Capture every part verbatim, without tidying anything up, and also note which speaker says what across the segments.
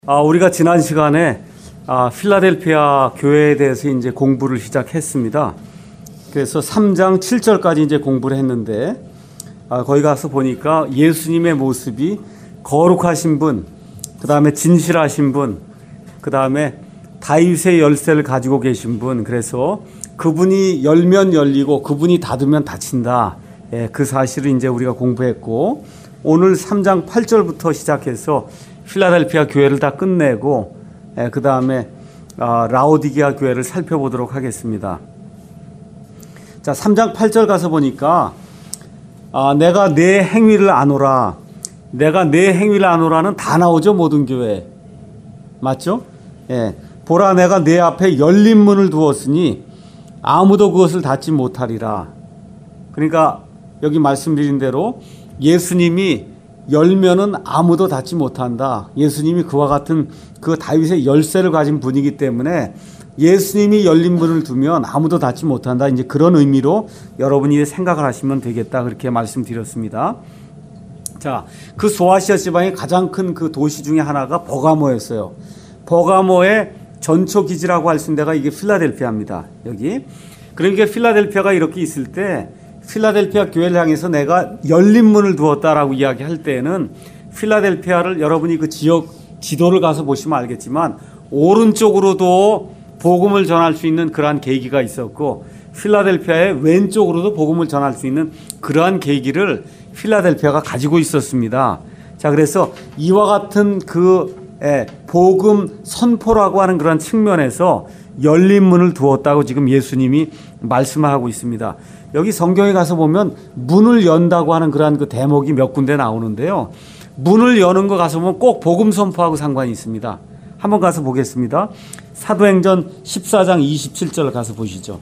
Speaker 1: 아, 우리가 지난 시간에 아, 필라델피아 교회에 대해서 이제 공부를 시작했습니다. 그래서 삼 장 칠 절까지 이제 공부를 했는데, 아, 거기 가서 보니까 예수님의 모습이 거룩하신 분, 그 다음에 진실하신 분, 그 다음에 다윗의 열쇠를 가지고 계신 분, 그래서 그분이 열면 열리고 그분이 닫으면 닫힌다. 예, 그 사실을 이제 우리가 공부했고, 오늘 삼 장 팔 절부터 시작해서 필라델피아 교회를 다 끝내고 예, 그 다음에 아, 라오디게아 교회를 살펴보도록 하겠습니다. 자, 삼 장 팔 절 가서 보니까 아, 내가 내 행위를 아노라, 내가 내 행위를 아노라는 다 나오죠. 모든 교회 맞죠? 예, 보라 내가 내 앞에 열린 문을 두었으니 아무도 그것을 닫지 못하리라. 그러니까 여기 말씀드린 대로 예수님이 열면은 아무도 닫지 못한다. 예수님이 그와 같은 그 다윗의 열쇠를 가진 분이기 때문에 예수님이 열린 문을 두면 아무도 닫지 못한다. 이제 그런 의미로 여러분이 생각을 하시면 되겠다. 그렇게 말씀드렸습니다. 자, 그 소아시아 지방의 가장 큰 그 도시 중에 하나가 버가모였어요. 버가모의 전초 기지라고 할 수 있는 데가 이게 필라델피아입니다. 여기. 그러니까 필라델피아가 이렇게 있을 때 필라델피아 교회를 향해서 내가 열린 문을 두었다라고 이야기할 때에는 필라델피아를 여러분이 그 지역 지도를 가서 보시면 알겠지만 오른쪽으로도 복음을 전할 수 있는 그러한 계기가 있었고 필라델피아의 왼쪽으로도 복음을 전할 수 있는 그러한 계기를 필라델피아가 가지고 있었습니다. 자, 그래서 이와 같은 그 예, 복음 선포라고 하는 그런 측면에서 열린 문을 두었다고 지금 예수님이 말씀하고 있습니다. 여기 성경에 가서 보면 문을 연다고 하는 그러한 그 대목이 몇 군데 나오는데요. 문을 여는 거 가서 보면 꼭 복음 선포하고 상관이 있습니다. 한번 가서 보겠습니다. 사도행전 십사 장 이십칠 절 가서 보시죠.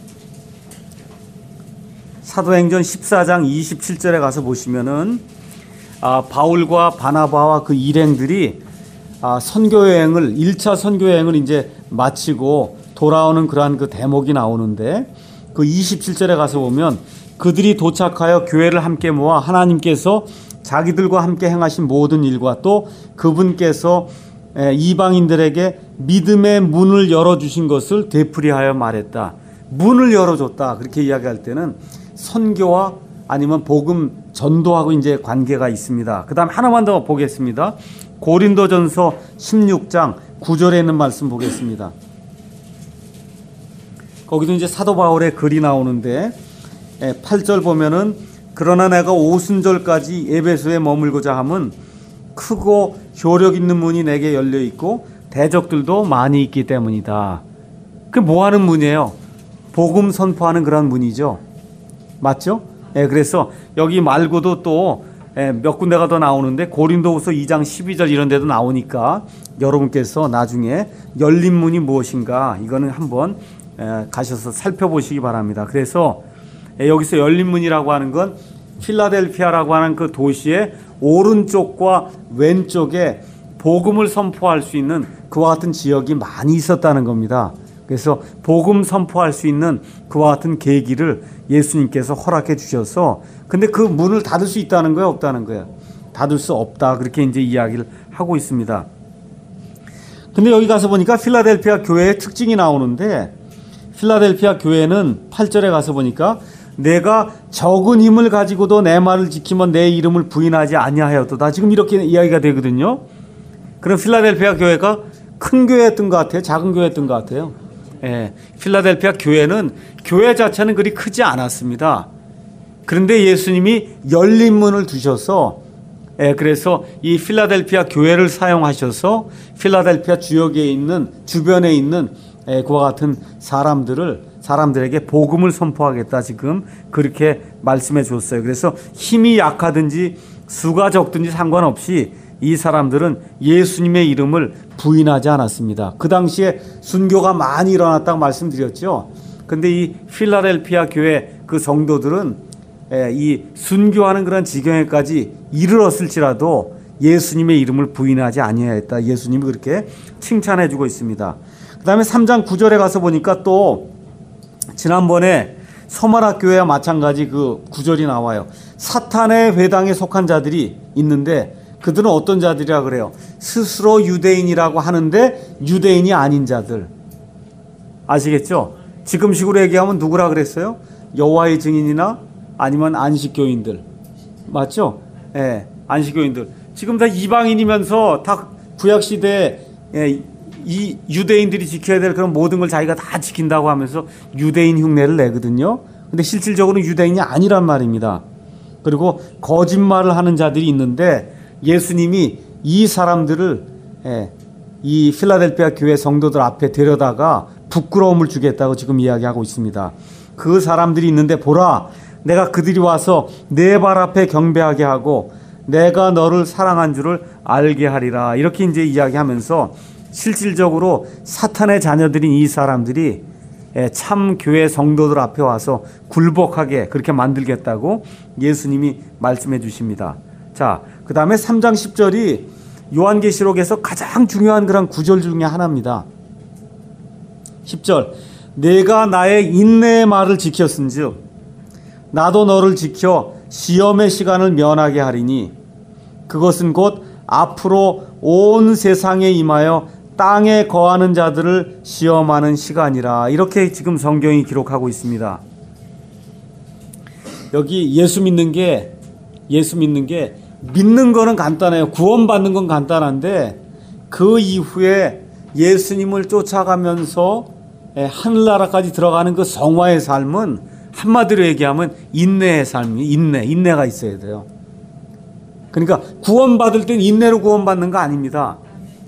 Speaker 1: 사도행전 십사 장 이십칠 절에 가서 보시면은 아, 바울과 바나바와 그 일행들이 아, 선교여행을 일 차 선교여행을 이제 마치고 돌아오는 그러한 그 대목이 나오는데 그 이십칠 절에 가서 보면 그들이 도착하여 교회를 함께 모아 하나님께서 자기들과 함께 행하신 모든 일과 또 그분께서 이방인들에게 믿음의 문을 열어주신 것을 되풀이하여 말했다. 문을 열어줬다. 그렇게 이야기할 때는 선교와 아니면 복음 전도하고 이제 관계가 있습니다. 그 다음 하나만 더 보겠습니다. 고린도전서 십육 장 구 절에 있는 말씀 보겠습니다. 거기도 이제 사도 바울의 글이 나오는데 팔 절 보면은 그러나 내가 오순절까지 에베소에 머물고자 함은 크고 효력 있는 문이 내게 열려 있고 대적들도 많이 있기 때문이다. 그게 뭐 하는 문이에요? 복음 선포하는 그런 문이죠. 맞죠? 예, 그래서 여기 말고도 또 몇 군데가 더 나오는데 고린도후서 이 장 십이 절 이런 데도 나오니까 여러분께서 나중에 열린 문이 무엇인가 이거는 한번 가셔서 살펴보시기 바랍니다. 그래서 여기서 열린 문이라고 하는 건 필라델피아라고 하는 그 도시의 오른쪽과 왼쪽에 복음을 선포할 수 있는 그와 같은 지역이 많이 있었다는 겁니다. 그래서 복음 선포할 수 있는 그와 같은 계기를 예수님께서 허락해 주셔서 근데 그 문을 닫을 수 있다는 거예요? 없다는 거예요? 닫을 수 없다. 그렇게 이제 이야기를 하고 있습니다. 근데 여기 가서 보니까 필라델피아 교회의 특징이 나오는데 필라델피아 교회는 팔 절에 가서 보니까 내가 적은 힘을 가지고도 내 말을 지키면 내 이름을 부인하지 아니하였도다. 지금 이렇게 이야기가 되거든요. 그럼 필라델피아 교회가 큰 교회였던 것 같아요? 작은 교회였던 것 같아요? 예, 필라델피아 교회는 교회 자체는 그리 크지 않았습니다. 그런데 예수님이 열린 문을 두셔서 예, 그래서 이 필라델피아 교회를 사용하셔서 필라델피아 지역에 있는 주변에 있는 예, 그와 같은 사람들을 사람들에게 복음을 선포하겠다 지금 그렇게 말씀해 줬어요. 그래서 힘이 약하든지 수가 적든지 상관없이 이 사람들은 예수님의 이름을 부인하지 않았습니다. 그 당시에 순교가 많이 일어났다고 말씀드렸죠. 근데 이 필라델피아 교회 그 성도들은 이 순교하는 그런 지경에까지 이르렀을지라도 예수님의 이름을 부인하지 아니하였다. 예수님이 그렇게 칭찬해 주고 있습니다. 그 다음에 삼 장 구 절에 가서 보니까 또 지난번에 서마라 교회와 마찬가지 그 구절이 나와요. 사탄의 회당에 속한 자들이 있는데 그들은 어떤 자들이라 그래요? 스스로 유대인이라고 하는데 유대인이 아닌 자들. 아시겠죠? 지금식으로 얘기하면 누구라 그랬어요? 여호와의 증인이나 아니면 안식교인들. 맞죠? 예, 안식교인들. 지금 다 이방인이면서 다 구약시대에 예, 이 유대인들이 지켜야 될 그런 모든 걸 자기가 다 지킨다고 하면서 유대인 흉내를 내거든요. 근데 실질적으로 유대인이 아니란 말입니다. 그리고 거짓말을 하는 자들이 있는데 예수님이 이 사람들을 예, 이 필라델피아 교회 성도들 앞에 데려다가 부끄러움을 주겠다고 지금 이야기하고 있습니다. 그 사람들이 있는데 보라, 내가 그들이 와서 내 발 앞에 경배하게 하고 내가 너를 사랑한 줄을 알게 하리라. 이렇게 이제 이야기하면서 실질적으로 사탄의 자녀들인 이 사람들이 참 교회 성도들 앞에 와서 굴복하게 그렇게 만들겠다고 예수님이 말씀해 주십니다. 자, 그 다음에 삼 장 십 절이 요한계시록에서 가장 중요한 그런 구절 중에 하나입니다. 십 절, 내가 나의 인내의 말을 지켰은즉 나도 너를 지켜 시험의 시간을 면하게 하리니 그것은 곧 앞으로 온 세상에 임하여 땅에 거하는 자들을 시험하는 시간이라. 이렇게 지금 성경이 기록하고 있습니다. 여기 예수 믿는 게 예수 믿는 게 믿는 거는 간단해요. 구원받는 건 간단한데 그 이후에 예수님을 쫓아가면서 하늘나라까지 들어가는 그 성화의 삶은 한마디로 얘기하면 인내의 삶이 인내, 인내가 있어야 돼요. 그러니까 구원받을 땐 인내로 구원받는 거 아닙니다.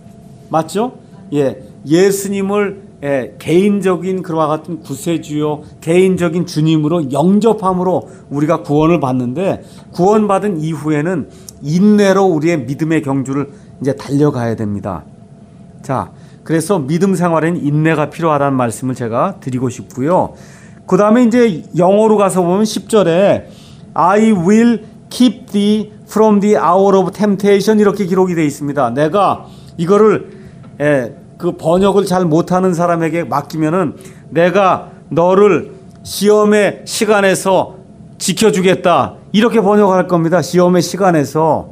Speaker 1: 맞죠? 예, 예수님을 예, 개인적인 그와 같은 구세주요, 개인적인 주님으로 영접함으로 우리가 구원을 받는데 구원받은 이후에는 인내로 우리의 믿음의 경주를 이제 달려가야 됩니다. 자, 그래서 믿음 생활에는 인내가 필요하다는 말씀을 제가 드리고 싶고요. 그 다음에 이제 영어로 가서 보면 십 절에 I will keep thee from the hour of temptation 이렇게 기록이 되어 있습니다. 내가 이거를 예, 그 번역을 잘 못하는 사람에게 맡기면은 내가 너를 시험의 시간에서 지켜주겠다 이렇게 번역할 겁니다. 시험의 시간에서.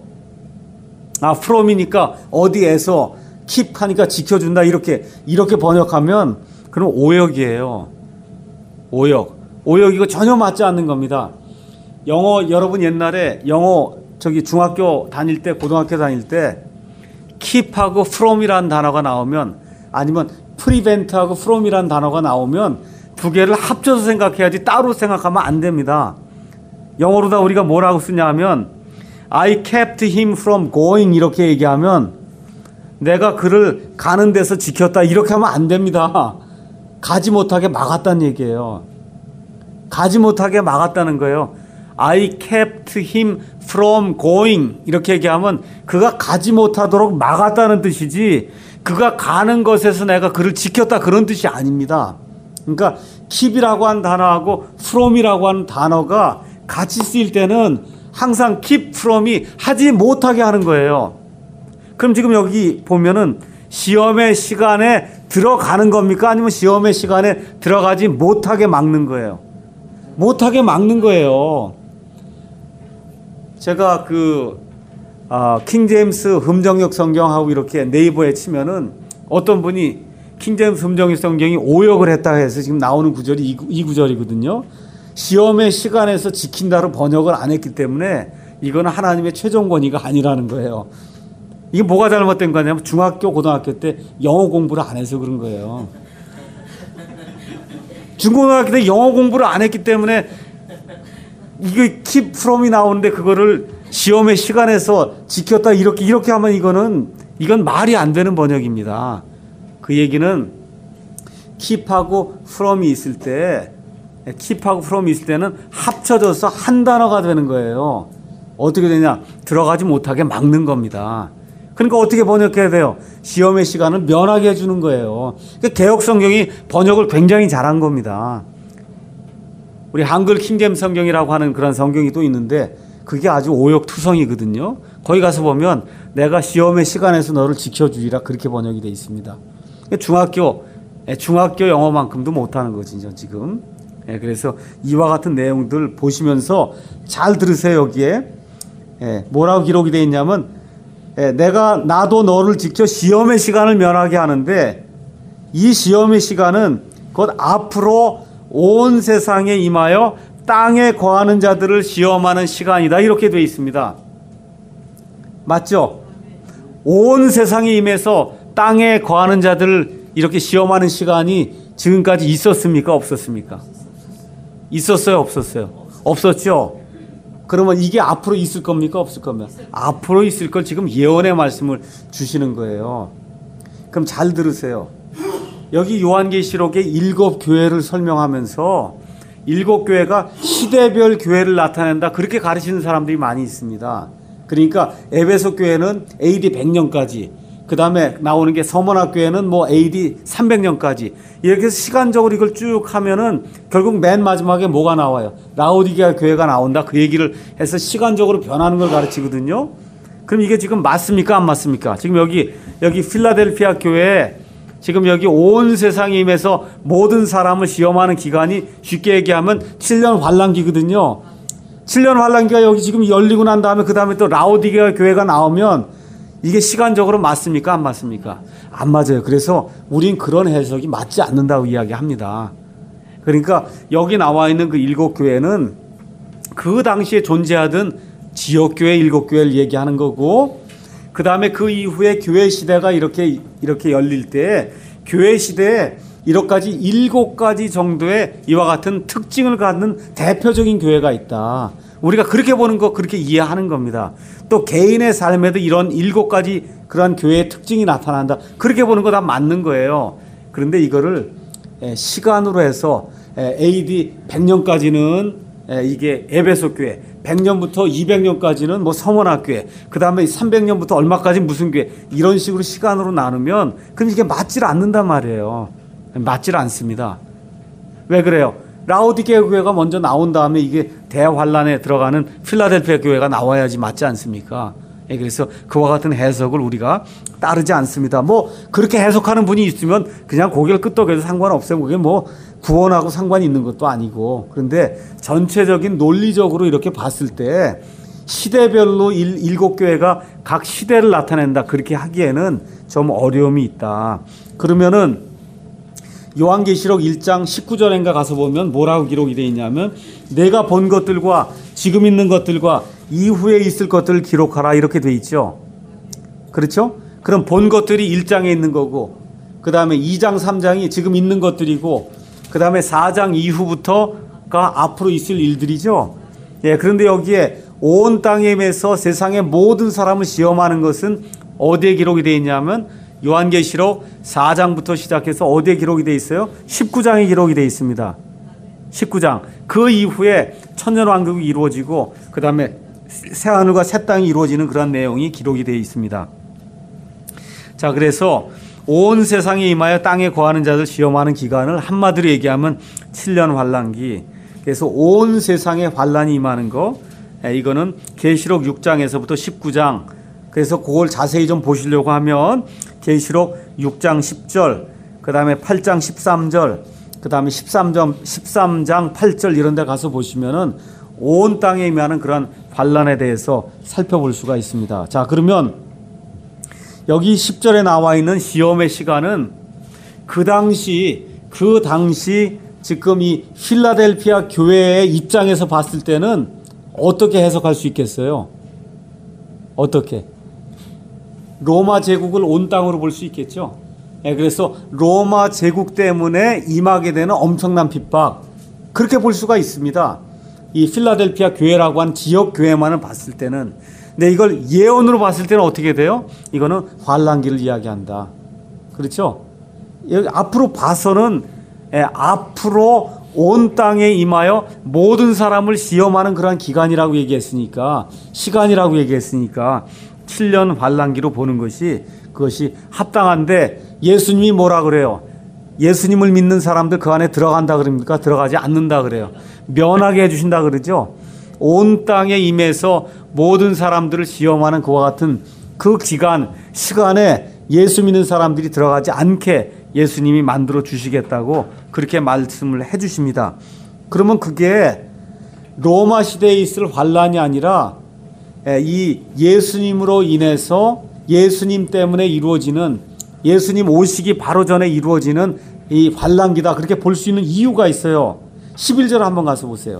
Speaker 1: 아, from이니까 어디에서, keep 하니까 지켜준다 이렇게 이렇게 번역하면 그럼 오역이에요. 오역. 오역이고 전혀 맞지 않는 겁니다. 영어 여러분 옛날에 영어 저기 중학교 다닐 때 고등학교 다닐 때 keep하고 from이라는 단어가 나오면 아니면 prevent하고 from이라는 단어가 나오면 두 개를 합쳐서 생각해야지 따로 생각하면 안 됩니다. 영어로 다 우리가 뭐라고 쓰냐면 I kept him from going 이렇게 얘기하면 내가 그를 가는 데서 지켰다 이렇게 하면 안 됩니다. 가지 못하게 막았다는 얘기예요. 가지 못하게 막았다는 거예요. I kept him from going 이렇게 얘기하면 그가 가지 못하도록 막았다는 뜻이지 그가 가는 것에서 내가 그를 지켰다 그런 뜻이 아닙니다. 그러니까 keep이라고 하는 단어하고 from이라고 하는 단어가 같이 쓰일 때는 항상 keep from이 하지 못하게 하는 거예요. 그럼 지금 여기 보면은 시험의 시간에 들어가는 겁니까? 아니면 시험의 시간에 들어가지 못하게 막는 거예요? 못하게 막는 거예요. 제가 그 아, 킹제임스 흠정역 성경하고 이렇게 네이버에 치면은 어떤 분이 킹제임스 흠정역 성경이 오역을 했다 해서 지금 나오는 구절이 이, 이 구절이거든요. 시험의 시간에서 지킨다로 번역을 안 했기 때문에 이거는 하나님의 최종 권위가 아니라는 거예요. 이게 뭐가 잘못된 거냐면 중학교 고등학교 때 영어 공부를 안 해서 그런 거예요. 중고등학교 때 영어 공부를 안 했기 때문에 이게 keep from이 나오는데 그거를 시험의 시간에서 지켰다 이렇게 이렇게 하면 이거는 이건 말이 안 되는 번역입니다. 그 얘기는 keep하고 from이 있을 때 keep하고 from이 있을 때는 합쳐져서 한 단어가 되는 거예요. 어떻게 되냐? 들어가지 못하게 막는 겁니다. 그러니까 어떻게 번역해야 돼요? 시험의 시간을 면하게 해주는 거예요. 그러니까 개역 성경이 번역을 굉장히 잘한 겁니다. 우리 한글 킹제임스 성경이라고 하는 그런 성경이 또 있는데 그게 아주 오역투성이거든요. 거기 가서 보면 내가 시험의 시간에서 너를 지켜주리라 그렇게 번역이 되어 있습니다. 중학교 중학교 영어만큼도 못하는 거지 지금. 그래서 이와 같은 내용들 보시면서 잘 들으세요. 여기에 뭐라고 기록이 되어 있냐면 예, 내가 나도 너를 지켜 시험의 시간을 면하게 하는데 이 시험의 시간은 곧 앞으로 온 세상에 임하여 땅에 거하는 자들을 시험하는 시간이다. 이렇게 되어 있습니다. 맞죠? 온 세상에 임해서 땅에 거하는 자들을 이렇게 시험하는 시간이 지금까지 있었습니까? 없었습니까? 있었어요? 없었어요? 없었죠? 그러면 이게 앞으로 있을 겁니까? 없을 겁니까? 앞으로 있을 걸 지금 예언의 말씀을 주시는 거예요. 그럼 잘 들으세요. 여기 요한계시록의 일곱 교회를 설명하면서 일곱 교회가 시대별 교회를 나타낸다. 그렇게 가르치는 사람들이 많이 있습니다. 그러니까 에베소 교회는 에이디 백 년까지, 그 다음에 나오는 게 서머나 교회는 뭐 에이디 삼백 년까지, 이렇게 해서 시간적으로 이걸 쭉 하면은 결국 맨 마지막에 뭐가 나와요? 라오디게아 교회가 나온다. 그 얘기를 해서 시간적으로 변하는 걸 가르치거든요. 그럼 이게 지금 맞습니까? 안 맞습니까? 지금 여기 여기 필라델피아 교회에 지금 여기 온 세상에 임해서 모든 사람을 시험하는 기간이 쉽게 얘기하면 칠 년 환란기거든요. 칠 년 환란기가 여기 지금 열리고 난 다음에 그 다음에 또 라오디게아 교회가 나오면 이게 시간적으로 맞습니까? 안 맞습니까? 안 맞아요. 그래서 우린 그런 해석이 맞지 않는다고 이야기합니다. 그러니까 여기 나와 있는 그 일곱 교회는 그 당시에 존재하던 지역교회 일곱 교회를 얘기하는 거고, 그 다음에 그 이후에 교회 시대가 이렇게 이렇게 열릴 때 교회 시대에 이렇게 가지 일곱 가지 정도의 이와 같은 특징을 갖는 대표적인 교회가 있다. 우리가 그렇게 보는 거, 그렇게 이해하는 겁니다. 또 개인의 삶에도 이런 일곱 가지 그러한 교회의 특징이 나타난다. 그렇게 보는 거 다 맞는 거예요. 그런데 이거를 시간으로 해서 에이디 백 년까지는 이게 에베소 교회, 백 년부터 이백 년까지는 뭐 서머나 교회, 그 다음에 삼백 년부터 얼마까지 무슨 교회, 이런 식으로 시간으로 나누면 그럼 이게 맞질 않는단 말이에요. 맞질 않습니다. 왜 그래요? 라오디게아 교회가 먼저 나온 다음에 이게 대환란에 들어가는 필라델피아 교회가 나와야지 맞지 않습니까? 그래서 그와 같은 해석을 우리가 따르지 않습니다. 뭐 그렇게 해석하는 분이 있으면 그냥 고개를 끄덕여도 상관없어요. 그게 뭐 구원하고 상관이 있는 것도 아니고. 그런데 전체적인 논리적으로 이렇게 봤을 때 시대별로 일, 일곱 교회가 각 시대를 나타낸다. 그렇게 하기에는 좀 어려움이 있다. 그러면은 요한계시록 일 장 십구 절인가 가서 보면 뭐라고 기록이 되어 있냐면 내가 본 것들과 지금 있는 것들과 이후에 있을 것들을 기록하라 이렇게 되어 있죠. 그렇죠? 그럼 본 것들이 일 장에 있는 거고, 그 다음에 이 장 삼 장이 지금 있는 것들이고, 그 다음에 사 장 이후부터가 앞으로 있을 일들이죠. 예, 그런데 여기에 온 땅에 임해서 세상의 모든 사람을 시험하는 것은 어디에 기록이 되어 있냐면 요한계시록 사 장부터 시작해서 어디에 기록이 되어 있어요? 십구 장에 기록이 되어 있습니다. 십구 장. 그 이후에 천년왕국이 이루어지고 그 다음에 새하늘과 새 땅이 이루어지는 그런 내용이 기록이 되어 있습니다. 자, 그래서 온 세상에 임하여 땅에 거하는 자들 시험하는 기간을 한마디로 얘기하면 칠 년 환란기. 그래서 온 세상에 환란이 임하는 거, 이거는 계시록 육 장에서부터 십구 장. 그래서 그걸 자세히 좀 보시려고 하면 계시록 육 장 십 절, 그 다음에 팔 장 십삼 절, 그 다음에 십삼 장 팔 절 이런 데 가서 보시면은 온 땅에 임하는 그런 환란에 대해서 살펴볼 수가 있습니다. 자, 그러면 여기 십 절에 나와 있는 시험의 시간은 그 당시 그 당시 지금 이 필라델피아 교회의 입장에서 봤을 때는 어떻게 해석할 수 있겠어요? 어떻게? 로마 제국을 온 땅으로 볼 수 있겠죠. 예, 그래서 로마 제국 때문에 임하게 되는 엄청난 핍박, 그렇게 볼 수가 있습니다. 이 필라델피아 교회라고 한 지역 교회만을 봤을 때는. 근데 이걸 예언으로 봤을 때는 어떻게 돼요? 이거는 환란기를 이야기한다. 그렇죠? 여기 앞으로 봐서는 예, 앞으로 온 땅에 임하여 모든 사람을 시험하는 그런 기간이라고 얘기했으니까, 시간이라고 얘기했으니까 칠 년 환란기로 보는 것이 그것이 합당한데, 예수님이 뭐라 그래요? 예수님을 믿는 사람들 그 안에 들어간다 그럽니까? 들어가지 않는다 그래요. 면하게 해주신다 그러죠. 온 땅에 임해서 모든 사람들을 시험하는 그와 같은 그 기간, 시간에 예수 믿는 사람들이 들어가지 않게 예수님이 만들어 주시겠다고 그렇게 말씀을 해 주십니다. 그러면 그게 로마 시대에 있을 환란이 아니라 이 예수님으로 인해서 예수님 때문에 이루어지는, 예수님 오시기 바로 전에 이루어지는 이 환란기다, 그렇게 볼 수 있는 이유가 있어요. 십일 절 한번 가서 보세요.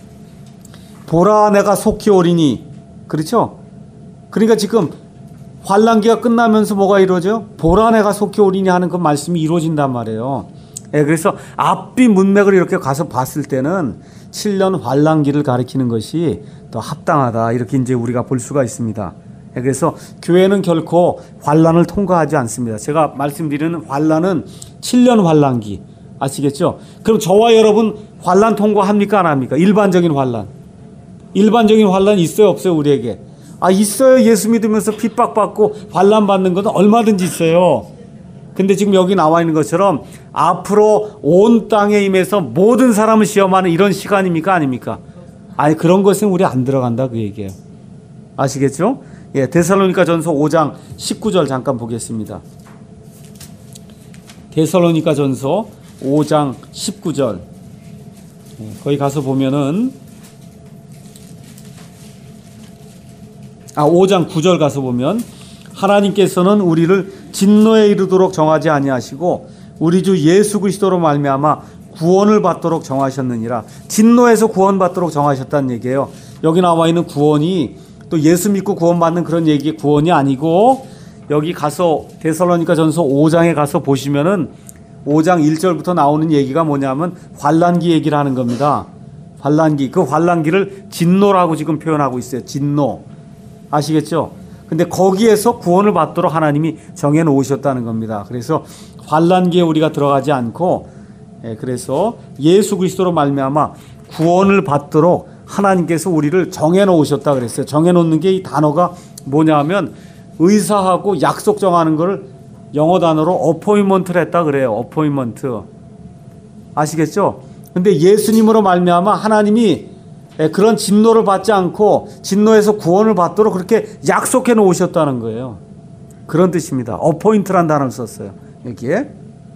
Speaker 1: 보라 내가 속히 오리니. 그렇죠? 그러니까 지금 환란기가 끝나면서 뭐가 이루어져요? 보라 내가 속히 오리니 하는 그 말씀이 이루어진단 말이에요. 예, 그래서 앞뒤 문맥을 이렇게 가서 봤을 때는 칠 년 환란기를 가리키는 것이 더 합당하다, 이렇게 이제 우리가 볼 수가 있습니다. 예, 그래서 교회는 결코 환란을 통과하지 않습니다. 제가 말씀드리는 환란은 칠 년 환란기, 아시겠죠? 그럼 저와 여러분 환란 통과합니까, 안 합니까? 일반적인 환란. 일반적인 환란 있어요, 없어요, 우리에게? 아, 있어요. 예수 믿으면서 핍박받고 환란 받는 것은 얼마든지 있어요. 근데 지금 여기 나와 있는 것처럼 앞으로 온 땅에 임해서 모든 사람을 시험하는 이런 시간입니까, 아닙니까? 아니, 그런 것은 우리 안 들어간다, 그 얘기예요. 아시겠죠? 예, 데살로니가전서 오 장 십구 절 잠깐 보겠습니다. 데살로니가전서 오 장 십구 절. 예, 거기 가서 보면은, 아, 오 장 구 절 가서 보면, 하나님께서는 우리를 진노에 이르도록 정하지 아니하시고 우리 주 예수 그리스도로 말미암아 구원을 받도록 정하셨느니라. 진노에서 구원받도록 정하셨다는 얘기예요. 여기 나와 있는 구원이 또 예수 믿고 구원받는 그런 얘기, 구원이 아니고, 여기 가서 데살로니가전서 오 장에 가서 보시면은 오 장 일 절부터 나오는 얘기가 뭐냐면 환란기 얘기를 하는 겁니다. 환란기. 그 환란기를 진노라고 지금 표현하고 있어요. 진노. 아시겠죠? 근데 거기에서 구원을 받도록 하나님이 정해 놓으셨다는 겁니다. 그래서 환란기에 우리가 들어가지 않고, 예, 그래서 예수 그리스도로 말미암아 구원을 받도록 하나님께서 우리를 정해 놓으셨다 그랬어요. 정해 놓는 게 이 단어가 뭐냐면 의사하고 약속 정하는 걸 영어 단어로 어포인먼트를 했다 그래요. 어포인먼트. 아시겠죠? 근데 예수님으로 말미암아 하나님이 그런 진노를 받지 않고 진노에서 구원을 받도록 그렇게 약속해 놓으셨다는 거예요. 그런 뜻입니다. 어포인트란 단어를 썼어요, 여기에.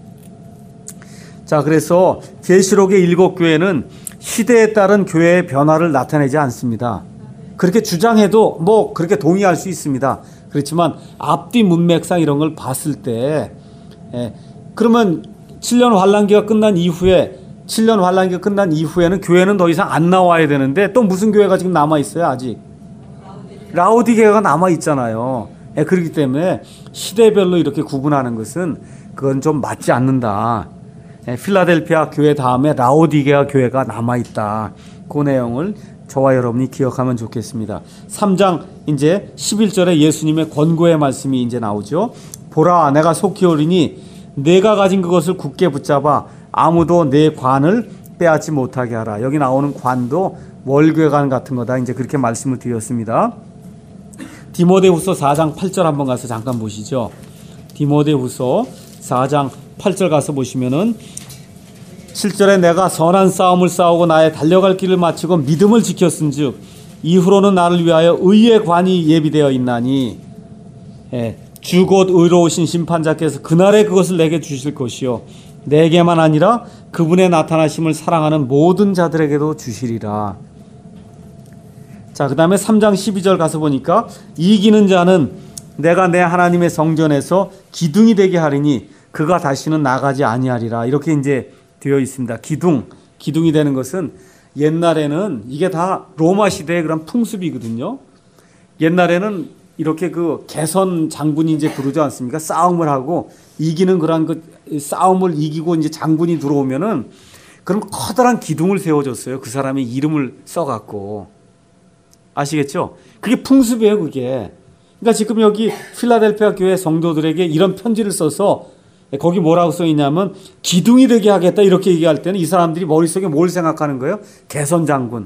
Speaker 1: 자, 그래서 계시록의 일곱 교회는 시대에 따른 교회의 변화를 나타내지 않습니다. 그렇게 주장해도 뭐 그렇게 동의할 수 있습니다. 그렇지만 앞뒤 문맥상 이런 걸 봤을 때, 예, 그러면 칠 년 환란기가 끝난 이후에 칠 년 환란기가 끝난 이후에는 교회는 더 이상 안 나와야 되는데 또 무슨 교회가 지금 남아있어요, 아직? 라오디게아가 남아있잖아요. 예, 그렇기 때문에 시대별로 이렇게 구분하는 것은 그건 좀 맞지 않는다. 예, 필라델피아 교회 다음에 라오디게아 교회가 남아있다. 그 내용을 저와 여러분이 기억하면 좋겠습니다. 삼 장 이제 십일 절에 예수님의 권고의 말씀이 이제 나오죠. 보라, 내가 속히 오리니 내가 가진 그것을 굳게 붙잡아 아무도 내 관을 빼앗지 못하게 하라. 여기 나오는 관도 월궤관 같은 거다, 이제 그렇게 말씀을 드렸습니다. 디모데후서 사 장 팔 절 한번 가서 잠깐 보시죠. 디모데후서 사 장 팔 절 가서 보시면은 칠 절에 내가 선한 싸움을 싸우고 나의 달려갈 길을 마치고 믿음을 지켰은즉 이후로는 나를 위하여 의의 관이 예비되어 있나니, 예, 주 곧 의로우신 심판자께서 그날에 그것을 내게 주실 것이요 내게만 아니라 그분의 나타나심을 사랑하는 모든 자들에게도 주시리라. 자, 그 다음에 삼 장 십이 절 가서 보니까 이기는 자는 내가 내 하나님의 성전에서 기둥이 되게 하리니 그가 다시는 나가지 아니하리라. 이렇게 이제 되어 있습니다. 기둥, 기둥이 되는 것은 옛날에는 이게 다 로마 시대의 그런 풍습이거든요. 옛날에는 이렇게 그 개선 장군이 이제 부르지 않습니까? 싸움을 하고 이기는 그런 그 싸움을 이기고 이제 장군이 들어오면은 그럼 커다란 기둥을 세워줬어요. 그 사람의 이름을 써갖고. 아시겠죠? 그게 풍습이에요, 그게. 그러니까 지금 여기 필라델피아 교회 성도들에게 이런 편지를 써서 거기 뭐라고 써 있냐면 기둥이 되게 하겠다 이렇게 얘기할 때는 이 사람들이 머릿속에 뭘 생각하는 거예요? 개선 장군,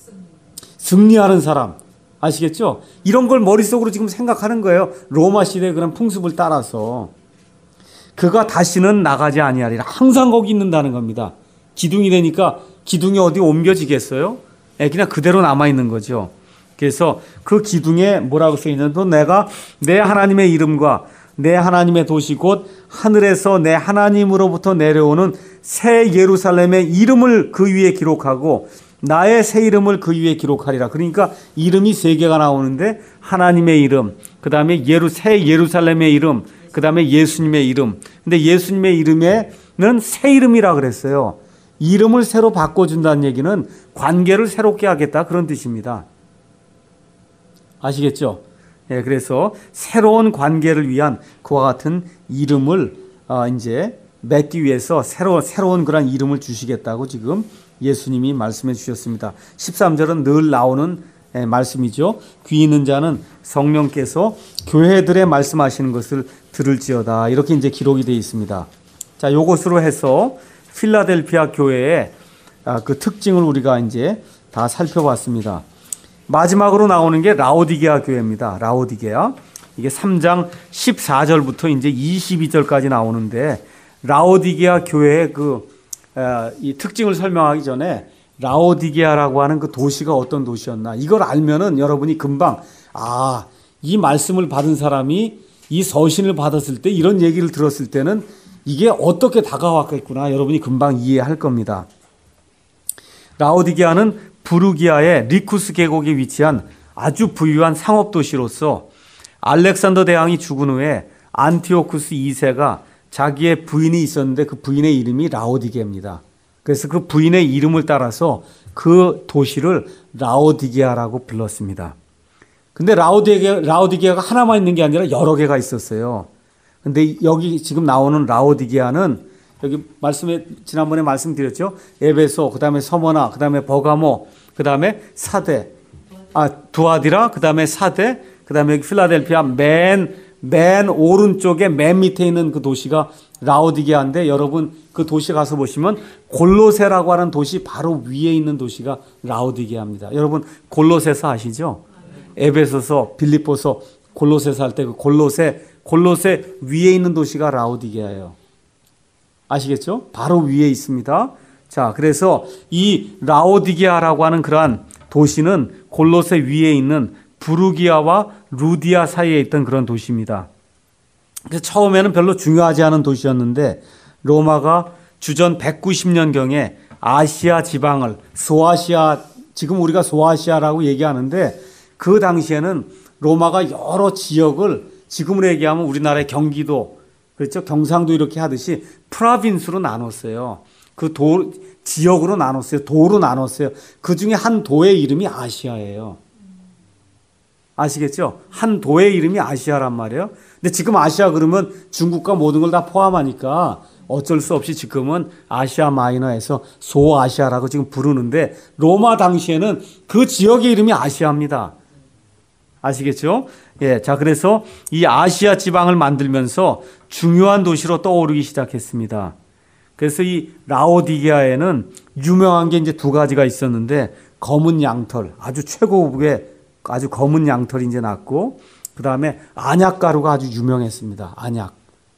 Speaker 1: 승리하는 사람. 아시겠죠? 이런 걸 머릿속으로 지금 생각하는 거예요. 로마 시대의 그런 풍습을 따라서. 그가 다시는 나가지 아니하리라. 항상 거기 있는다는 겁니다. 기둥이 되니까 기둥이 어디 옮겨지겠어요? 네, 그냥 그대로 남아있는 거죠. 그래서 그 기둥에 뭐라고 써있냐면 내가 내 하나님의 이름과 내 하나님의 도시 곧 하늘에서 내 하나님으로부터 내려오는 새 예루살렘의 이름을 그 위에 기록하고 나의 새 이름을 그 위에 기록하리라. 그러니까 이름이 세 개가 나오는데 하나님의 이름, 그 다음에 예루, 새 예루살렘의 이름, 그 다음에 예수님의 이름. 근데 예수님의 이름에는 새 이름이라 그랬어요. 이름을 새로 바꿔준다는 얘기는 관계를 새롭게 하겠다 그런 뜻입니다. 아시겠죠? 예, 그래서 새로운 관계를 위한 그와 같은 이름을 어, 이제 맺기 위해서 새로, 새로운 그런 이름을 주시겠다고 지금 예수님이 말씀해 주셨습니다. 십삼 절은 늘 나오는 예, 말씀이죠. 귀 있는 자는 성령께서 교회들의 말씀하시는 것을 들을지어다. 이렇게 이제 기록이 되어 있습니다. 자, 요것으로 해서 필라델피아 교회의 아, 그 특징을 우리가 이제 다 살펴봤습니다. 마지막으로 나오는 게 라오디게아 교회입니다. 라오디게아. 이게 삼 장 십사 절부터 이제 이십이 절까지 나오는데 라오디게아 교회의 그, 에, 이 특징을 설명하기 전에 라오디게아라고 하는 그 도시가 어떤 도시였나. 이걸 알면은 여러분이 금방, 아, 이 말씀을 받은 사람이 이 서신을 받았을 때 이런 얘기를 들었을 때는 이게 어떻게 다가왔겠구나. 여러분이 금방 이해할 겁니다. 라오디게아는 부르기아의 리쿠스 계곡에 위치한 아주 부유한 상업도시로서 알렉산더 대왕이 죽은 후에 안티오쿠스 이 세가 자기의 부인이 있었는데 그 부인의 이름이 라오디게입니다. 그래서 그 부인의 이름을 따라서 그 도시를 라오디게아라고 불렀습니다. 근데 라오디게, 라오디게아가 하나만 있는 게 아니라 여러 개가 있었어요. 근데 여기 지금 나오는 라오디게아는 여기 말씀에 지난번에 말씀드렸죠. 에베소, 그다음에 서머나, 그다음에 버가모, 그다음에 사대, 아 두아디라, 그다음에 사대, 그다음에 여기 필라델피아 맨, 맨 오른쪽에 맨 밑에 있는 그 도시가 라오디게아인데 여러분 그 도시 가서 보시면 골로새라고 하는 도시 바로 위에 있는 도시가 라오디게아입니다. 여러분 골로새서 아시죠? 에베소서, 빌립보서, 골로새서 할 때 그 골로새, 골로새 위에 있는 도시가 라오디게아예요. 아시겠죠? 바로 위에 있습니다. 자, 그래서 이 라오디게아라고 하는 그러한 도시는 골로새 위에 있는 부르기아와 루디아 사이에 있던 그런 도시입니다. 그래서 처음에는 별로 중요하지 않은 도시였는데 로마가 주전 백구십 년경에 아시아 지방을 소아시아, 지금 우리가 소아시아라고 얘기하는데 그 당시에는 로마가 여러 지역을 지금으로 얘기하면 우리나라의 경기도, 그렇죠? 경상도 이렇게 하듯이 프라빈스로 나눴어요. 그 도, 지역으로 나눴어요. 도로 나눴어요. 그 중에 한 도의 이름이 아시아예요. 아시겠죠? 한 도의 이름이 아시아란 말이에요. 근데 지금 아시아 그러면 중국과 모든 걸 다 포함하니까 어쩔 수 없이 지금은 아시아 마이너에서 소아시아라고 지금 부르는데 로마 당시에는 그 지역의 이름이 아시아입니다. 아시겠죠? 예, 자, 그래서 이 아시아 지방을 만들면서 중요한 도시로 떠오르기 시작했습니다. 그래서 이 라오디게아에는 유명한 게 이제 두 가지가 있었는데 검은 양털, 아주 최고급의 아주 검은 양털이 이제 났고, 그 다음에 안약 가루가 아주 유명했습니다. 안약.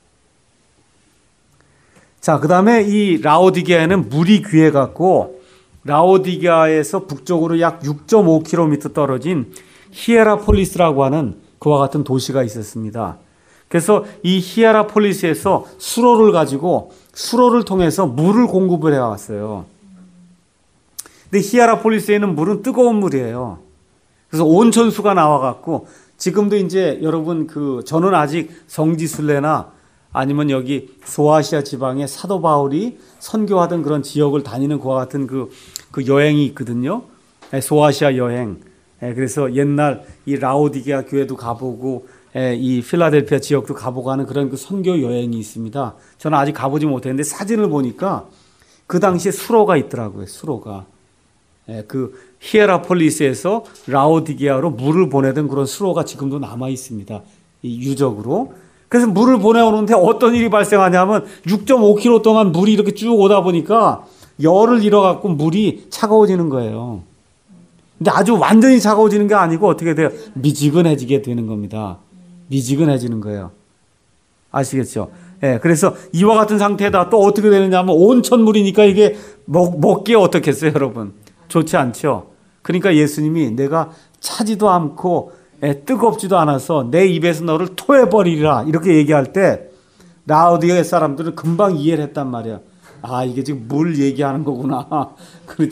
Speaker 1: 자, 그 다음에 이 라오디게아에는 물이 귀해갖고 라오디게아에서 북쪽으로 약 육 점 오 킬로미터 떨어진 히에라폴리스라고 하는 그와 같은 도시가 있었습니다. 그래서 이 히에라폴리스에서 수로를 가지고 수로를 통해서 물을 공급을 해왔어요. 근데 히에라폴리스에 있는 물은 뜨거운 물이에요. 그래서 온천수가 나와갖고 지금도 이제 여러분 그 저는 아직 성지순례나 아니면 여기 소아시아 지방의 사도 바울이 선교하던 그런 지역을 다니는 그와 같은 그, 그 여행이 있거든요. 소아시아 여행. 그래서 옛날 이 라오디게아 교회도 가보고 이 필라델피아 지역도 가보고 하는 그런 그 선교 여행이 있습니다. 저는 아직 가보지 못했는데 사진을 보니까 그 당시에 수로가 있더라고요. 수로가. 그 히에라폴리스에서 라오디게아로 물을 보내던 그런 수로가 지금도 남아 있습니다. 이 유적으로. 그래서 물을 보내오는데 어떤 일이 발생하냐면 육 점 오 킬로미터 동안 물이 이렇게 쭉 오다 보니까 열을 잃어갖고 물이 차가워지는 거예요. 근데 아주 완전히 차가워지는 게 아니고 어떻게 돼요? 미지근해지게 되는 겁니다. 미지근해지는 거예요. 아시겠죠? 예, 그래서 이와 같은 상태에다 또 어떻게 되느냐 하면 온천물이니까 이게 먹, 먹기에 어떻겠어요, 여러분? 좋지 않죠? 그러니까 예수님이 내가 차지도 않고 예, 뜨겁지도 않아서 내 입에서 너를 토해버리리라 이렇게 얘기할 때 라오디게아 사람들은 금방 이해를 했단 말이야. 아, 이게 지금 물 얘기하는 거구나. 그렇죠?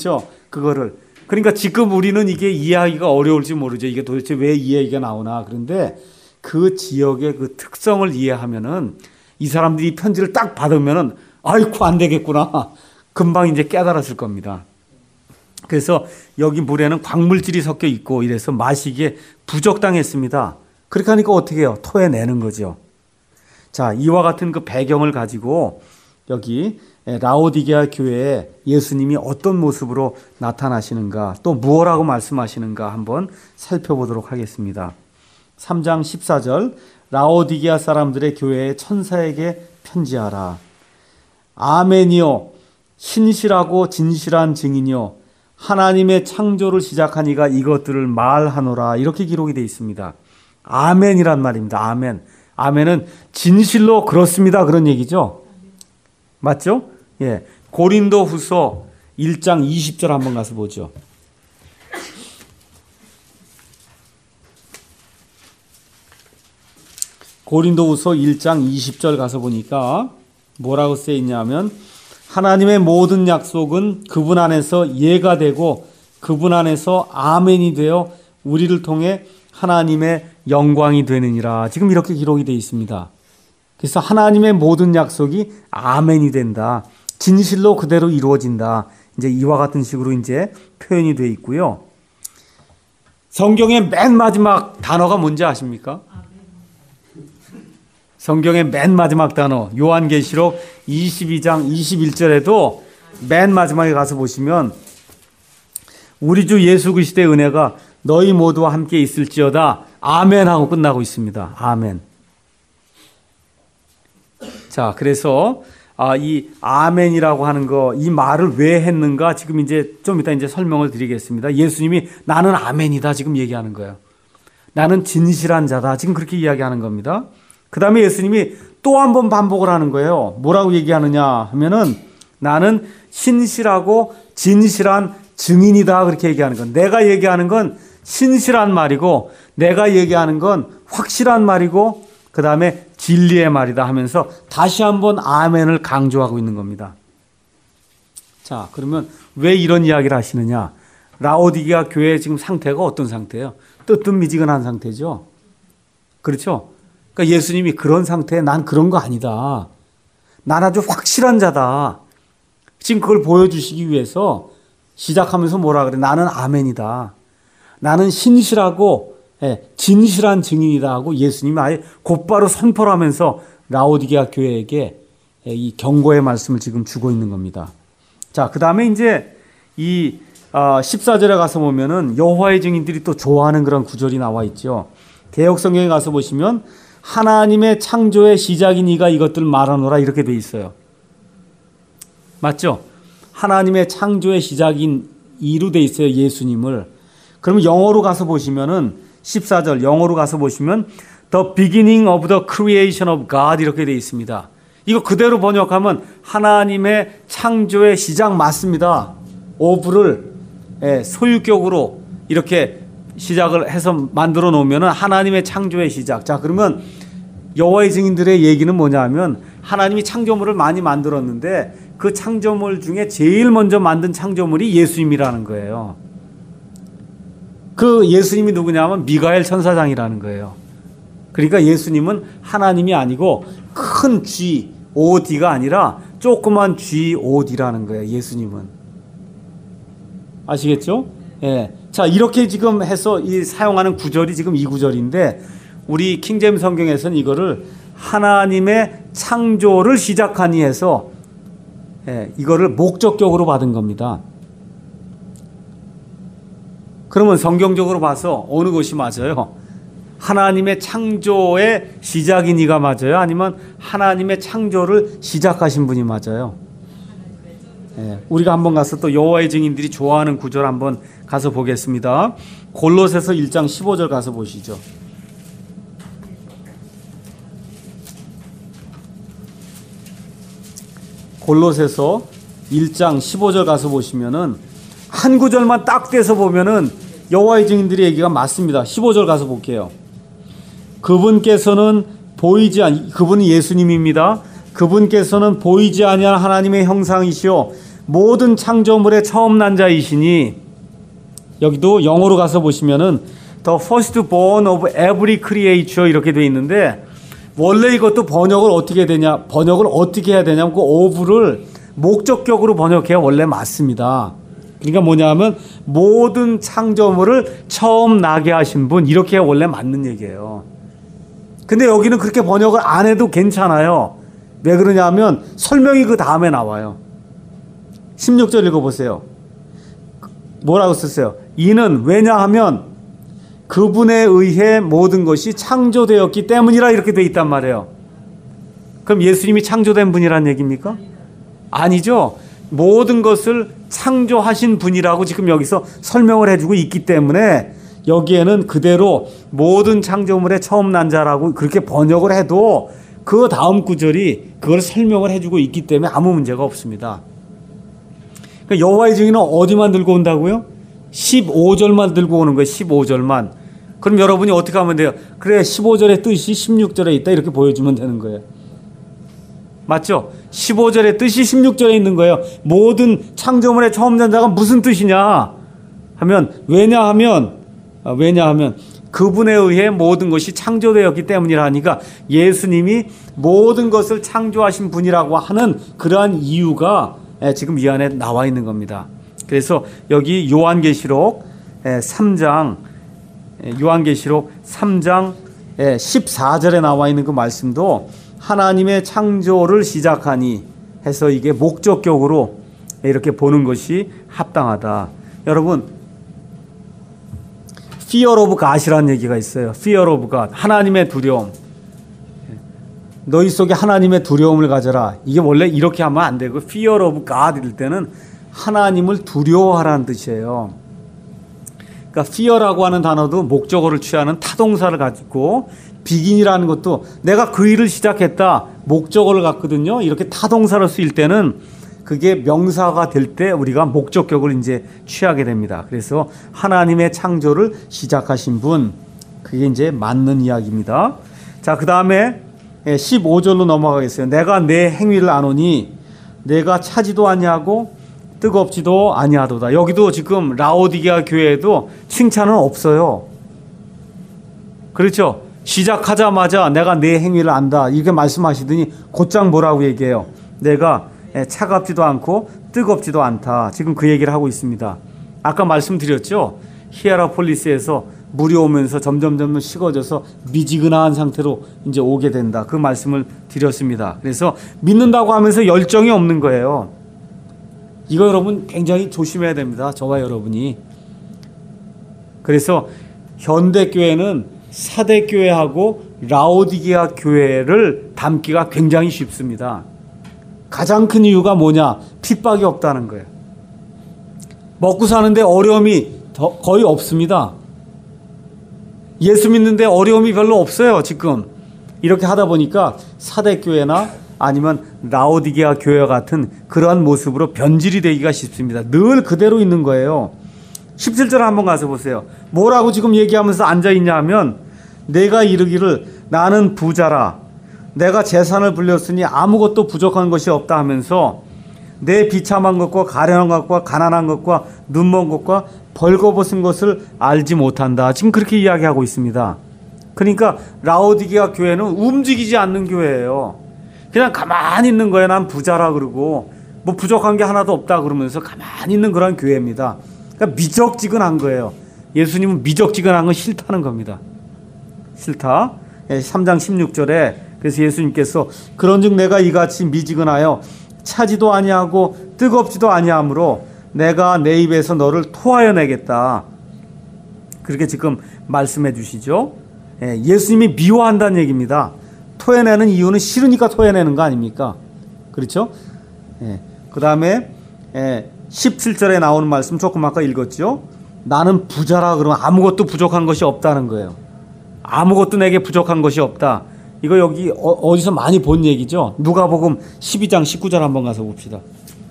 Speaker 1: 그거를. 그러니까 지금 우리는 이게 이해하기가 어려울지 모르죠. 이게 도대체 왜 이 얘기가 나오나. 그런데 그 지역의 그 특성을 이해하면은 이 사람들이 편지를 딱 받으면은 아이고 안 되겠구나. 금방 이제 깨달았을 겁니다. 그래서 여기 물에는 광물질이 섞여 있고 이래서 마시기에 부적당했습니다. 그렇게 하니까 어떻게 해요? 토해내는 거죠. 자, 이와 같은 그 배경을 가지고 여기 라오디게아 교회에 예수님이 어떤 모습으로 나타나시는가, 또 무엇라고 말씀하시는가 한번 살펴보도록 하겠습니다. 삼 장 십사 절, 라오디게아 사람들의 교회의 천사에게 편지하라. 아멘이요, 신실하고 진실한 증인이요, 하나님의 창조를 시작한 이가 이것들을 말하노라. 이렇게 기록이 되어 있습니다. 아멘이란 말입니다. 아멘. 아멘은 진실로 그렇습니다. 그런 얘기죠. 맞죠? 예. 고린도 후서 일 장 이십 절 한번 가서 보죠. 고린도 후서 일 장 이십 절 가서 보니까 뭐라고 쓰여 있냐면, 하나님의 모든 약속은 그분 안에서 예가 되고 그분 안에서 아멘이 되어 우리를 통해 하나님의 영광이 되느니라. 지금 이렇게 기록이 되어 있습니다. 그래서 하나님의 모든 약속이 아멘이 된다. 진실로 그대로 이루어진다. 이제 이와 같은 식으로 이제 표현이 되어 있고요. 성경의 맨 마지막 단어가 뭔지 아십니까? 성경의 맨 마지막 단어, 요한계시록 이십이 장 이십일 절에도 맨 마지막에 가서 보시면 우리 주 예수 그리스도의 은혜가 너희 모두와 함께 있을지어다. 아멘 하고 끝나고 있습니다. 아멘. 자, 그래서 아, 이 아멘이라고 하는 거, 이 말을 왜 했는가 지금 이제 좀 이따 이제 설명을 드리겠습니다. 예수님이 나는 아멘이다 지금 얘기하는 거예요. 나는 진실한 자다 지금 그렇게 이야기하는 겁니다. 그 다음에 예수님이 또 한 번 반복을 하는 거예요. 뭐라고 얘기하느냐 하면은 나는 신실하고 진실한 증인이다 그렇게 얘기하는 건, 내가 얘기하는 건 신실한 말이고 내가 얘기하는 건 확실한 말이고 그 다음에 진리의 말이다 하면서 다시 한번 아멘을 강조하고 있는 겁니다. 자, 그러면 왜 이런 이야기를 하시느냐? 라오디게아 교회의 지금 상태가 어떤 상태예요? 뜨뜻미지근한 상태죠. 그렇죠? 그러니까 예수님이 그런 상태에 난 그런 거 아니다. 난 아주 확실한 자다. 지금 그걸 보여주시기 위해서 시작하면서 뭐라 그래? 나는 아멘이다. 나는 신실하고 예, 진실한 증인이다 하고 예수님이 아예 곧바로 선포를 하면서 라오디게아 교회에게 예, 이 경고의 말씀을 지금 주고 있는 겁니다. 자, 그 다음에 이제 이 어, 십사 절에 가서 보면은 여호와의 증인들이 또 좋아하는 그런 구절이 나와 있죠. 개역 성경에 가서 보시면 하나님의 창조의 시작인 이가 이것들 말하노라 이렇게 돼 있어요. 맞죠? 하나님의 창조의 시작인 이로 돼 있어요. 예수님을. 그러면 영어로 가서 보시면은 십사 절 영어로 가서 보시면 The beginning of the creation of God 이렇게 되어 있습니다. 이거 그대로 번역하면 하나님의 창조의 시작 맞습니다. of를 소유격으로 이렇게 시작을 해서 만들어 놓으면 하나님의 창조의 시작. 자, 그러면 여호와의 증인들의 얘기는 뭐냐면 하나님이 창조물을 많이 만들었는데 그 창조물 중에 제일 먼저 만든 창조물이 예수님이라는 거예요. 그 예수님이 누구냐면 미가엘 천사장이라는 거예요. 그러니까 예수님은 하나님이 아니고 큰 G, O, D가 아니라 조그만 G, O, D라는 거예요. 예수님은. 아시겠죠? 예. 자, 이렇게 지금 해서 이 사용하는 구절이 지금 이 구절인데 우리 킹제임스 성경에서는 이거를 하나님의 창조를 시작하니 해서 예, 이거를 목적격으로 받은 겁니다. 그러면 성경적으로 봐서 어느 것이 맞아요? 하나님의 창조의 시작인 이가 맞아요? 아니면 하나님의 창조를 시작하신 분이 맞아요? 예, 우리가 한번 가서 또 여호와의 증인들이 좋아하는 구절 한번 가서 보겠습니다. 골로새서 일 장 십오 절 가서 보시죠. 골로새서 일 장 십오 절 가서 보시면은 한 구절만 딱 떼서 보면은 여호와의 증인들의 얘기가 맞습니다. 십오 절 가서 볼게요. 그분께서는 보이지 아니 그분은 예수님입니다. 그분께서는 보이지 아니한 하나님의 형상이시요 모든 창조물의 처음 난 자이시니, 여기도 영어로 가서 보시면은 The firstborn of every creature 이렇게 돼 있는데, 원래 이것도 번역을 어떻게 되냐, 번역을 어떻게 해야 되냐면 그 of를 목적격으로 번역해야 원래 맞습니다. 그러니까 뭐냐면 모든 창조물을 처음 나게 하신 분, 이렇게 해야 원래 맞는 얘기예요. 근데 여기는 그렇게 번역을 안 해도 괜찮아요. 왜 그러냐면 설명이 그 다음에 나와요. 십육 절 읽어보세요. 뭐라고 썼어요? 이는 왜냐하면 그분에 의해 모든 것이 창조되었기 때문이라 이렇게 돼 있단 말이에요. 그럼 예수님이 창조된 분이란 얘기입니까? 아니죠. 모든 것을 창조하신 분이라고 지금 여기서 설명을 해주고 있기 때문에 여기에는 그대로 모든 창조물의 처음 난 자라고 그렇게 번역을 해도 그 다음 구절이 그걸 설명을 해주고 있기 때문에 아무 문제가 없습니다. 그러니까 여호와의 증인은 어디만 들고 온다고요? 십오 절만 들고 오는 거예요. 십오 절만. 그럼 여러분이 어떻게 하면 돼요? 그래, 십오 절의 뜻이 십육 절에 있다 이렇게 보여주면 되는 거예요. 맞죠? 십오 절의 뜻이 십육 절에 있는 거예요. 모든 창조물의 처음 난 자가 무슨 뜻이냐 하면, 왜냐하면 왜냐하면 그분에 의해 모든 것이 창조되었기 때문이라 하니까 예수님이 모든 것을 창조하신 분이라고 하는 그러한 이유가 지금 이 안에 나와 있는 겁니다. 그래서 여기 요한계시록 삼 장 요한계시록 삼 장 십사 절에 나와 있는 그 말씀도 하나님의 창조를 시작하니 해서 이게 목적격으로 이렇게 보는 것이 합당하다. 여러분, Fear of God이라는 얘기가 있어요. Fear of God. 하나님의 두려움. 너희 속에 하나님의 두려움을 가져라. 이게 원래 이렇게 하면 안 되고 Fear of God 일 때는 하나님을 두려워하라는 뜻이에요. 그러니까 fear라고 하는 단어도 목적어를 취하는 타동사를 가지고 begin이라는 것도 내가 그 일을 시작했다. 목적어를 갖거든요. 이렇게 타동사를 쓰일 때는 그게 명사가 될 때 우리가 목적격을 이제 취하게 됩니다. 그래서 하나님의 창조를 시작하신 분, 그게 이제 맞는 이야기입니다. 자, 그 다음에 십오 절로 넘어가겠어요. 내가 내 행위를 아노니 내가 차지도 아니하고 뜨겁지도 아니하도다. 여기도 지금 라오디게아 교회에도 칭찬은 없어요. 그렇죠? 시작하자마자 내가 내 행위를 안다 이렇게 말씀하시더니 곧장 뭐라고 얘기해요? 내가 차갑지도 않고 뜨겁지도 않다. 지금 그 얘기를 하고 있습니다. 아까 말씀드렸죠? 히에라폴리스에서 물이 오면서 점점 점점 식어져서 미지근한 상태로 이제 오게 된다. 그 말씀을 드렸습니다. 그래서 믿는다고 하면서 열정이 없는 거예요. 이거 여러분 굉장히 조심해야 됩니다. 저와 여러분이. 그래서 현대교회는 사대교회하고 라오디게아 교회를 닮기가 굉장히 쉽습니다. 가장 큰 이유가 뭐냐? 핍박이 없다는 거예요. 먹고 사는데 어려움이 더 거의 없습니다. 예수 믿는데 어려움이 별로 없어요. 지금 이렇게 하다 보니까 사대교회나 아니면 라오디게아 교회 같은 그러한 모습으로 변질이 되기가 쉽습니다. 늘 그대로 있는 거예요. 십칠 절 한번 가서 보세요. 뭐라고 지금 얘기하면서 앉아있냐 하면 내가 이르기를 나는 부자라 내가 재산을 불렸으니 아무것도 부족한 것이 없다 하면서 내 비참한 것과 가련한 것과 가난한 것과 눈먼 것과 벌거벗은 것을 알지 못한다. 지금 그렇게 이야기하고 있습니다. 그러니까 라오디게아 교회는 움직이지 않는 교회예요. 그냥 가만히 있는 거예요. 난 부자라 그러고 뭐 부족한 게 하나도 없다 그러면서 가만히 있는 그런 교회입니다. 그러니까 미적지근한 거예요. 예수님은 미적지근한 건 싫다는 겁니다. 싫다. 삼 장 십육 절에 그래서 예수님께서 그런즉 내가 이같이 미지근하여 차지도 아니하고 뜨겁지도 아니하므로 내가 내 입에서 너를 토하여 내겠다. 그렇게 지금 말씀해 주시죠. 예수님이 미워한다는 얘기입니다. 토해내는 이유는 싫으니까 토해내는 거 아닙니까? 그렇죠? 그 다음에 십칠 절에 나오는 말씀 조금 아까 읽었죠. 나는 부자라 그러면 아무것도 부족한 것이 없다는 거예요. 아무것도 내게 부족한 것이 없다. 이거 여기 어, 어디서 많이 본 얘기죠. 누가복음 십이 장 십구 절 한번 가서 봅시다.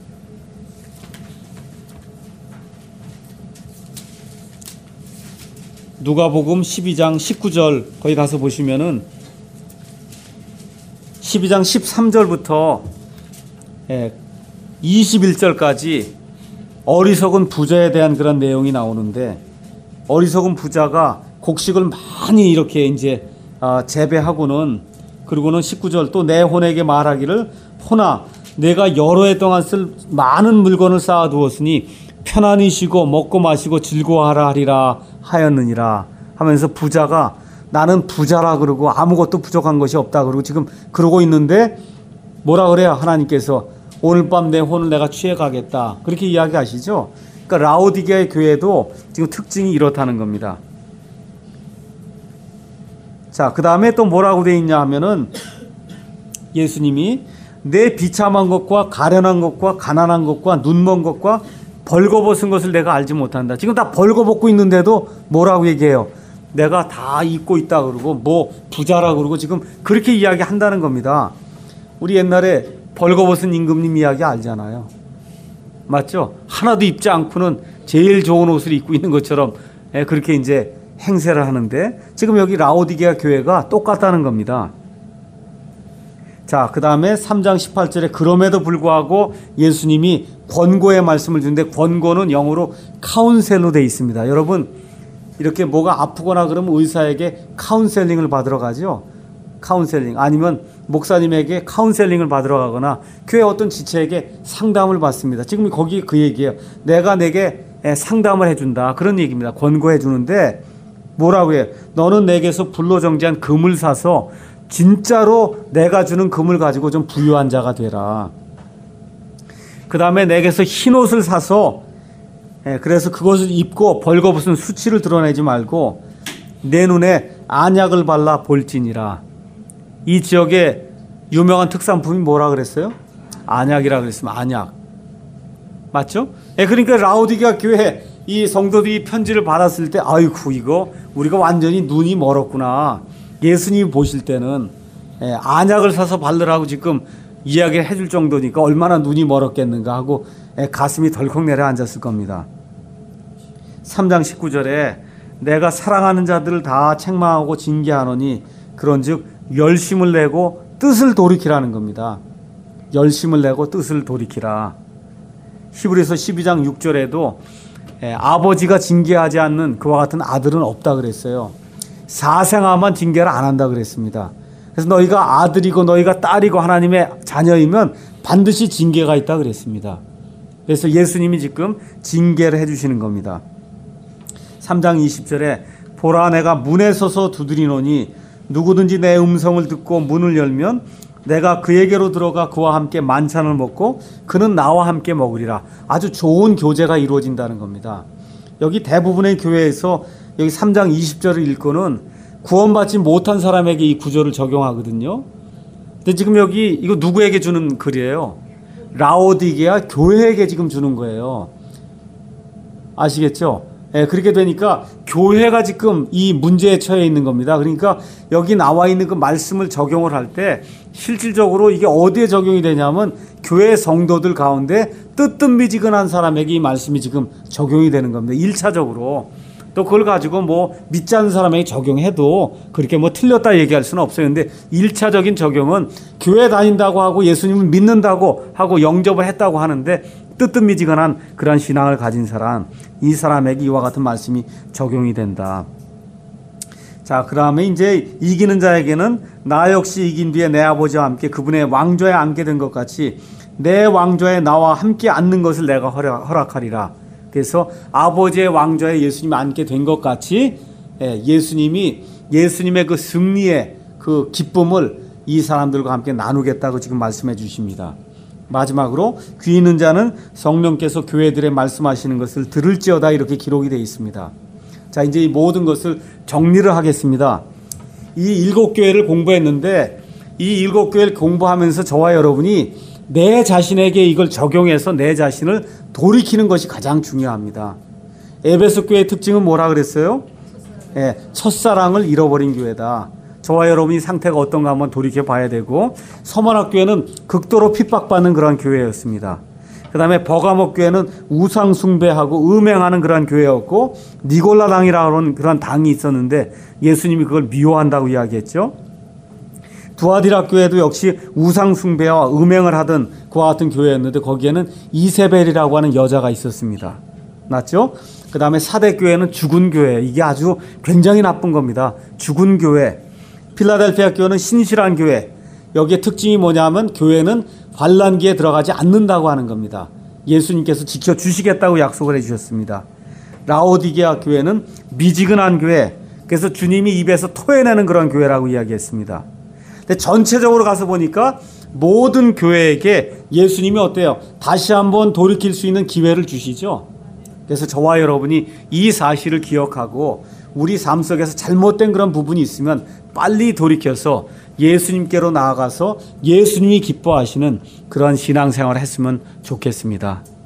Speaker 1: 누가복음 십이 장 십구 절 거기 가서 보시면은 십이 장 십삼 절부터 예, 이십일 절까지 어리석은 부자에 대한 그런 내용이 나오는데, 어리석은 부자가 곡식을 많이 이렇게 이제 아, 재배하고는, 그리고는 십구 절 또 내 혼에게 말하기를, 혼아 내가 여러 해 동안 쓸 많은 물건을 쌓아두었으니 편안히 쉬고 먹고 마시고 즐거워하라 하리라 하였느니라 하면서, 부자가 나는 부자라 그러고 아무것도 부족한 것이 없다 그러고 지금 그러고 있는데 뭐라 그래요? 하나님께서 오늘 밤 내 혼을 내가 취해 가겠다, 그렇게 이야기하시죠. 그러니까 라오디게아의 교회도 지금 특징이 이렇다는 겁니다. 자, 그 다음에 또 뭐라고 되어 있냐 하면은, 예수님이 내 비참한 것과 가련한 것과 가난한 것과 눈먼 것과 벌거벗은 것을 내가 알지 못한다. 지금 다 벌거벗고 있는데도 뭐라고 얘기해요? 내가 다 잊고 있다 그러고 뭐 부자라 그러고 지금 그렇게 이야기한다는 겁니다. 우리 옛날에 벌거벗은 임금님 이야기 알잖아요. 맞죠? 하나도 입지 않고는 제일 좋은 옷을 입고 있는 것처럼 그렇게 이제 행세를 하는데, 지금 여기 라오디게아 교회가 똑같다는 겁니다. 자, 그 다음에 삼 장 십팔 절에 그럼에도 불구하고 예수님이 권고의 말씀을 주는데, 권고는 영어로 카운셀로 되어 있습니다. 여러분, 이렇게 뭐가 아프거나 그러면 의사에게 카운셀링을 받으러 가죠. 카운셀링, 아니면 목사님에게 카운셀링을 받으러 가거나 교회 어떤 지체에게 상담을 받습니다. 지금 거기 그 얘기예요. 내가 내게 상담을 해준다, 그런 얘기입니다. 권고해 주는데 뭐라고 해요? 너는 내게서 불로정지한 금을 사서 진짜로 내가 주는 금을 가지고 좀 부유한 자가 되라. 그 다음에 내게서 흰 옷을 사서, 그래서 그것을 입고 벌거벗은 수치를 드러내지 말고 내 눈에 안약을 발라 볼지니라. 이 지역의 유명한 특산품이 뭐라 그랬어요? 안약이라 그랬으면 안약. 맞죠? 그러니까 라오디게아 교회 이 성도들이 편지를 받았을 때, 아이고 이거 우리가 완전히 눈이 멀었구나. 예수님이 보실 때는 안약을 사서 바르라고 지금 이야기를 해줄 정도니까 얼마나 눈이 멀었겠는가 하고 가슴이 덜컥 내려앉았을 겁니다. 삼 장 십구 절에 내가 사랑하는 자들을 다 책망하고 징계하노니 그런즉 열심을 내고 뜻을 돌이키라는 겁니다. 열심을 내고 뜻을 돌이키라. 히브리서 십이 장 육 절에도 아버지가 징계하지 않는 그와 같은 아들은 없다 그랬어요. 사생아만 징계를 안 한다 그랬습니다. 그래서 너희가 아들이고 너희가 딸이고 하나님의 자녀이면 반드시 징계가 있다 그랬습니다. 그래서 예수님이 지금 징계를 해주시는 겁니다. 삼 장 이십 절에 보라 내가 문에 서서 두드리노니 누구든지 내 음성을 듣고 문을 열면 내가 그에게로 들어가 그와 함께 만찬을 먹고 그는 나와 함께 먹으리라. 아주 좋은 교제가 이루어진다는 겁니다. 여기 대부분의 교회에서 여기 삼 장 이십 절을 읽고는 구원받지 못한 사람에게 이 구절을 적용하거든요. 근데 지금 여기 이거 누구에게 주는 글이에요? 라오디게아 교회에게 지금 주는 거예요. 아시겠죠? 예, 그렇게 되니까 교회가 지금 이 문제에 처해 있는 겁니다. 그러니까 여기 나와 있는 그 말씀을 적용을 할 때 실질적으로 이게 어디에 적용이 되냐면 교회 성도들 가운데 뜨뜻미지근한 사람에게 이 말씀이 지금 적용이 되는 겁니다. 일 차적으로. 또 그걸 가지고 뭐 믿지 않는 사람에게 적용해도 그렇게 뭐 틀렸다 얘기할 수는 없어요. 근데 일 차적인 적용은 교회 다닌다고 하고 예수님을 믿는다고 하고 영접을 했다고 하는데 뜨뜻미지근한 그런 신앙을 가진 사람, 이 사람에게 이와 같은 말씀이 적용이 된다. 자, 그 다음에 이제 이기는 자에게는 나 역시 이긴 뒤에 내 아버지와 함께 그분의 왕좌에 앉게 된 것 같이 내 왕좌에 나와 함께 앉는 것을 내가 허락하리라. 그래서 아버지의 왕좌에 예수님이 앉게 된 것 같이 예수님이 예수님의 그 승리의 그 기쁨을 이 사람들과 함께 나누겠다고 지금 말씀해 주십니다. 마지막으로 귀 있는 자는 성령께서 교회들의 말씀하시는 것을 들을지어다, 이렇게 기록이 되어 있습니다. 자, 이제 이 모든 것을 정리를 하겠습니다. 이 일곱 교회를 공부했는데 이 일곱 교회를 공부하면서 저와 여러분이 내 자신에게 이걸 적용해서 내 자신을 돌이키는 것이 가장 중요합니다. 에베소 교회의 특징은 뭐라 그랬어요? 예, 첫사랑을 잃어버린 교회다. 저와 여러분이 상태가 어떤가 한번 돌이켜 봐야 되고, 서머나교회는 극도로 핍박받는 그런 교회였습니다. 그 다음에 버가모 교회는 우상 숭배하고 음행하는 그런 교회였고, 니골라당이라는 그런 당이 있었는데 예수님이 그걸 미워한다고 이야기했죠. 두아디라 교회도 역시 우상 숭배와 음행을 하던 그와 같은 교회였는데 거기에는 이세벨이라고 하는 여자가 있었습니다. 맞죠? 그 다음에 사대 교회는 죽은 교회. 이게 아주 굉장히 나쁜 겁니다. 죽은 교회. 필라델피아 교회는 신실한 교회. 여기에 특징이 뭐냐면 교회는 환난기에 들어가지 않는다고 하는 겁니다. 예수님께서 지켜주시겠다고 약속을 해주셨습니다. 라오디게아 교회는 미지근한 교회. 그래서 주님이 입에서 토해내는 그런 교회라고 이야기했습니다. 근데 전체적으로 가서 보니까 모든 교회에게 예수님이 어때요? 다시 한번 돌이킬 수 있는 기회를 주시죠. 그래서 저와 여러분이 이 사실을 기억하고 우리 삶 속에서 잘못된 그런 부분이 있으면 빨리 돌이켜서 예수님께로 나아가서 예수님이 기뻐하시는 그런 신앙생활을 했으면 좋겠습니다.